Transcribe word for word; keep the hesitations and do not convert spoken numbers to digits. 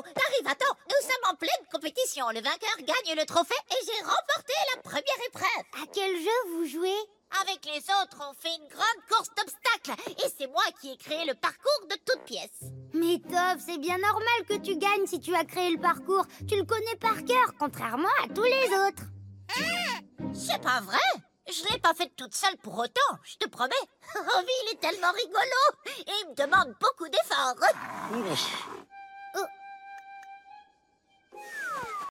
t'arrives à temps. Nous sommes en pleine compétition. Le vainqueur gagne le trophée et j'ai remporté la première épreuve. À quel jeu vous jouez? Avec les autres, on fait une grande course d'obstacles. Et c'est moi qui ai créé le parcours de toutes pièces. Mais Toph, c'est bien normal que tu gagnes si tu as créé le parcours. Tu le connais par cœur, contrairement à tous les autres. C'est pas vrai. Je l'ai pas faite toute seule pour autant, je te promets. Robbie, il est tellement rigolo et il me demande beaucoup d'efforts.